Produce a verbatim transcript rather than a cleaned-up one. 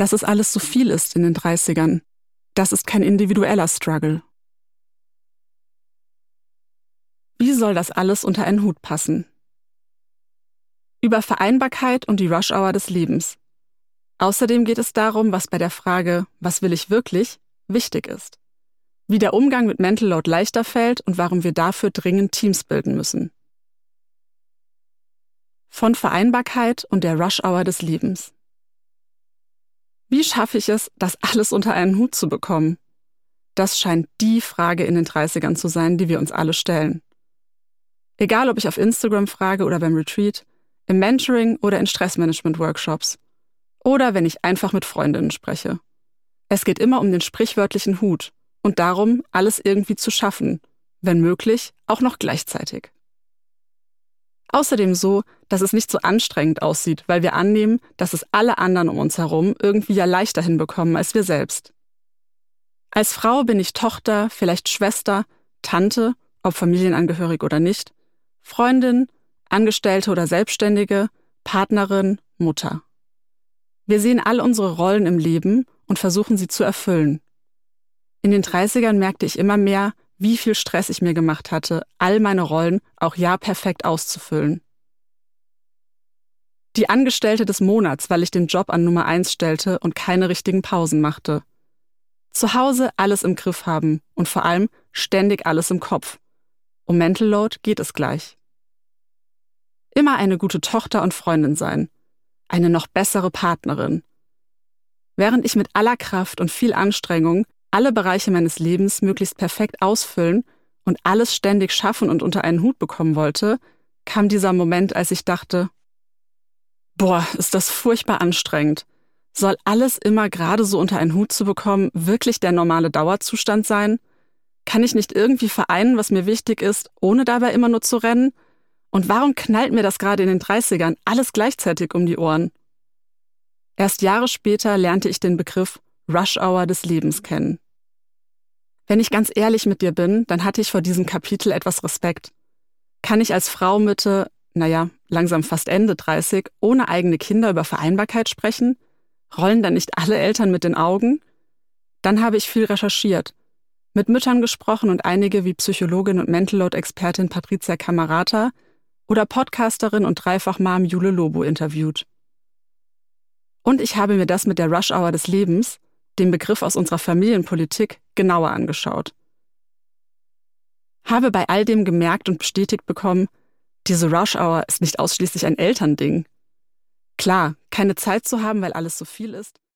dass es alles so viel ist in den dreißigern. Das ist kein individueller Struggle. Wie soll das alles unter einen Hut passen? Über Vereinbarkeit und die Rush-Hour des Lebens. Außerdem geht es darum, was bei der Frage, was will ich wirklich, wichtig ist. Wie der Umgang mit Mental Load leichter fällt und warum wir dafür dringend Teams bilden müssen. Von Vereinbarkeit und der Rush-Hour des Lebens. Wie schaffe ich es, das alles unter einen Hut zu bekommen? Das scheint die Frage in den dreißigern zu sein, die wir uns alle stellen. Egal, ob ich auf Instagram frage oder beim Retreat, im Mentoring oder in Stressmanagement-Workshops. Oder wenn ich einfach mit Freundinnen spreche. Es geht immer um den sprichwörtlichen Hut und darum, alles irgendwie zu schaffen, wenn möglich, auch noch gleichzeitig. Außerdem so, dass es nicht so anstrengend aussieht, weil wir annehmen, dass es alle anderen um uns herum irgendwie ja leichter hinbekommen als wir selbst. Als Frau bin ich Tochter, vielleicht Schwester, Tante, ob familienangehörig oder nicht, Freundin, Angestellte oder Selbstständige, Partnerin, Mutter. Wir sehen all unsere Rollen im Leben und versuchen sie zu erfüllen. In den dreißigern merkte ich immer mehr, wie viel Stress ich mir gemacht hatte, all meine Rollen auch ja perfekt auszufüllen. Die Angestellte des Monats, weil ich den Job an Nummer eins stellte und keine richtigen Pausen machte. Zu Hause alles im Griff haben und vor allem ständig alles im Kopf. Um Mental Load geht es gleich. Immer eine gute Tochter und Freundin sein. Eine noch bessere Partnerin. Während ich mit aller Kraft und viel Anstrengung alle Bereiche meines Lebens möglichst perfekt ausfüllen und alles ständig schaffen und unter einen Hut bekommen wollte, kam dieser Moment, als ich dachte, boah, ist das furchtbar anstrengend. Soll alles immer gerade so unter einen Hut zu bekommen wirklich der normale Dauerzustand sein? Kann ich nicht irgendwie vereinen, was mir wichtig ist, ohne dabei immer nur zu rennen? Und warum knallt mir das gerade in den dreißigern alles gleichzeitig um die Ohren? Erst Jahre später lernte ich den Begriff Rush-Hour des Lebens kennen. Wenn ich ganz ehrlich mit dir bin, dann hatte ich vor diesem Kapitel etwas Respekt. Kann ich als Frau Mitte, naja, langsam fast Ende dreißig, ohne eigene Kinder über Vereinbarkeit sprechen? Rollen dann nicht alle Eltern mit den Augen? Dann habe ich viel recherchiert, mit Müttern gesprochen und einige wie Psychologin und Mental Load-Expertin Patricia Camerata oder Podcasterin und Dreifach-Mom Jule Lobo interviewt. Und ich habe mir das mit der Rush-Hour des Lebens, dem Begriff aus unserer Familienpolitik, genauer angeschaut. Habe bei all dem gemerkt und bestätigt bekommen, diese Rush-Hour ist nicht ausschließlich ein Elternding. Klar, keine Zeit zu haben, weil alles so viel ist,